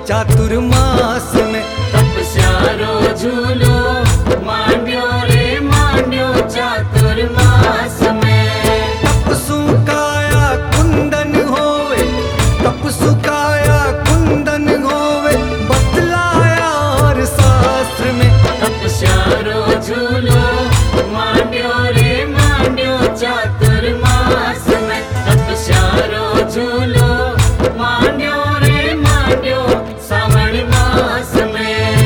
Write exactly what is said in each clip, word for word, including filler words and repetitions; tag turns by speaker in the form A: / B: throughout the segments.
A: चातुर्मास में।
B: तपस्यारो झूलो मांड्यो रे मांड्यो चातुर्मास में।
A: तपसु काया कुंदन होवे, तपसु काया कुंदन होवे, बतलाया और शास्त्र में।
B: तपस्यारो झूलो मांड्यो रे मांड्यो चातुर्मास में। तपस्यारो झूलो मांड्यो रे मांड्यो श्रावण मास में।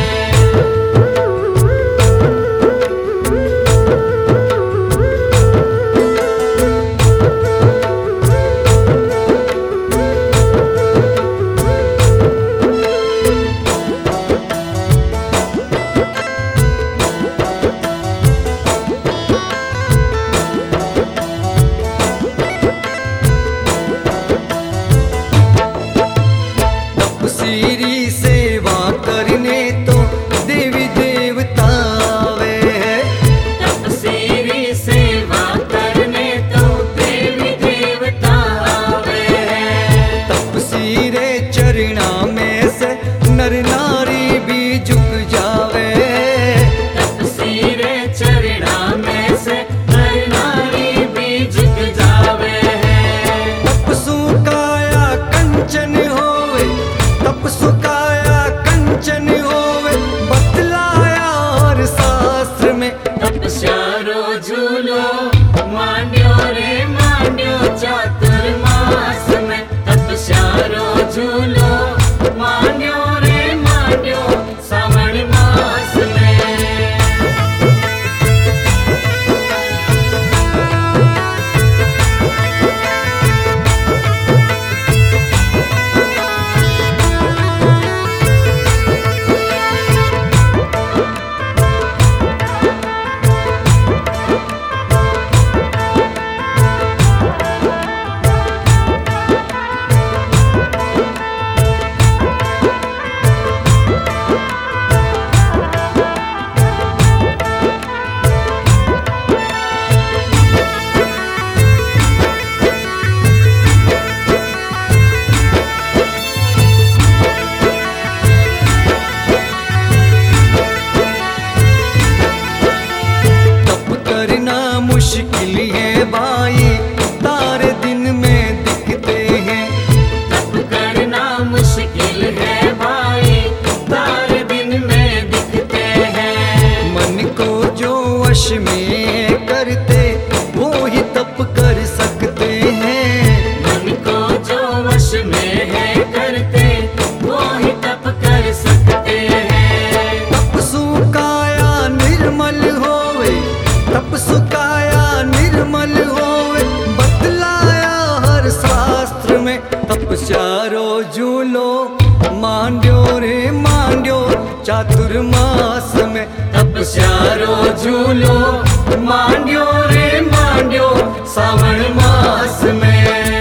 A: तपसीरी सेवा करने तो देवी देवता आवे है।
B: तपसीरी सेवा करने तो देवी देवता आवे है।
A: तपसीरे चरणा में से नर नारी भी झुक जावे।
B: तपसीरे चरणा में से नर नारी भी झुक जावे है।
A: तपसु काया कंचन होवे, तपसु काया कंचन होवे, बतलाया और शास्त्र में।
B: तपस्यारो झूलो मांड्यो रे मांड्यो चातुर्मास में। तपस्यारो झूलो मांड्यो रे मांड्यो श्रावण मास में।
A: तप करना मुश्किल है भाई, तारे दिन में दिखते हैं।
B: तप करना मुश्किल है भाई, तारे दिन में दिखते हैं।
A: मन को जो वश में करते वो ही तप कर सकते हैं।
B: मन को जो वश में है करते वो ही तप कर सकते हैं।
A: तपसु काया निर्मल होवे, तपसु काया निर्मल होवे, बतलाया हर शास्त्र में। तपस्यारो झूलो मांड्यो रे मांड्यो चातुर्मास में।
B: तपस्यारो झूलो मांड्यो रे मांड्यो श्रावण मास में।